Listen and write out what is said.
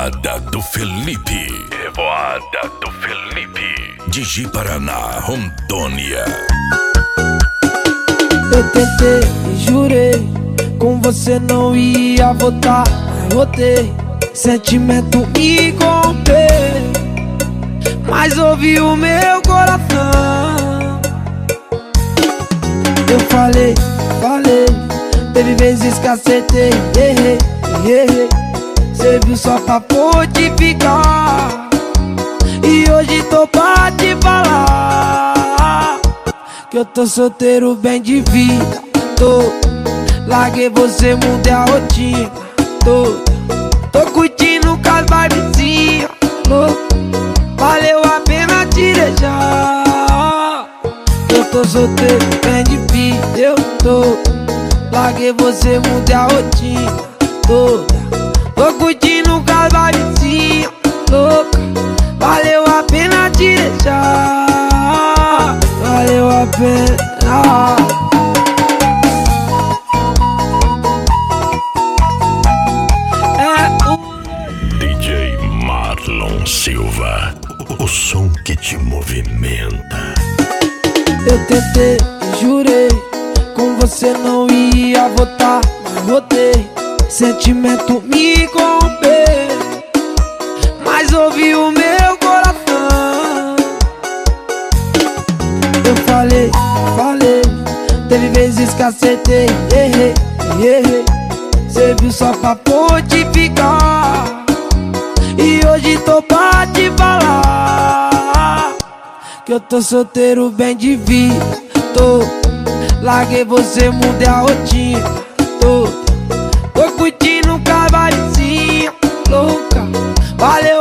Revoada do Felipe. Revoada do Felipe. De Ji-Paraná, Rondônia. Eu tentei e jurei, com você não ia voltar, mas voltei. Sentimento me comprei, mas ouvi o meu coração. Eu falei, teve vezes que acertei, errei. Cê viu só pra fortificar, e hoje tô pra te falar que eu tô solteiro bem de vida. Larguei você, mudei a rotina. Tô curtindo com as vibezinhas. Valeu a pena te deixar. Eu tô solteiro bem de vida. Larguei você, mudei a rotina. Tô curtindo com as vibezinhas. Valeu a pena te deixar. Valeu a pena. DJ Marlon Silva, o som que te movimenta. Eu tentei e jurei, com você não ia voltar, mas voltei. Sentimento me comprei, mas ouvi o meu coração. Eu falei, teve vezes que acertei, errei. Cê viu só pra fortificar, e hoje tô pra te falar que eu tô solteiro bem de vida. Larguei você, mudei a rotina. Tô curtindo com a vibezinha louca. Valeu